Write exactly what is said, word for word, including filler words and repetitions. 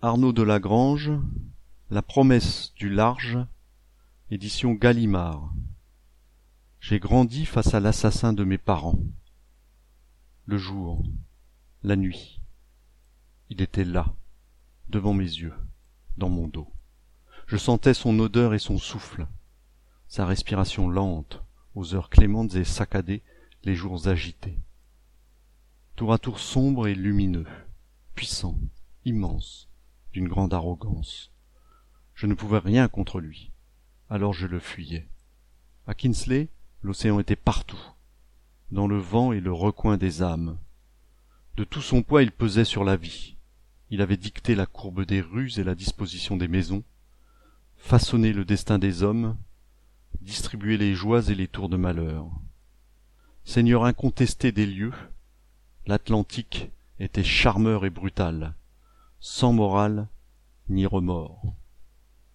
Arnaud de Lagrange, La promesse du large, édition Gallimard. J'ai grandi face à l'assassin de mes parents. Le jour, la nuit. Il était là, devant mes yeux, dans mon dos. Je sentais son odeur et son souffle, sa respiration lente, aux heures clémentes et saccadées, les jours agités. Tour à tour sombre et lumineux, puissant, immense, d'une grande arrogance. Je ne pouvais rien contre lui, alors je le fuyais. À Kinsley, l'océan était partout, dans le vent et le recoin des âmes. De tout son poids il pesait sur la vie. Il avait dicté la courbe des rues et la disposition des maisons, façonné le destin des hommes, distribué les joies et les tours de malheur. Seigneur incontesté des lieux, l'Atlantique était charmeur et brutal, sans morale ni remords.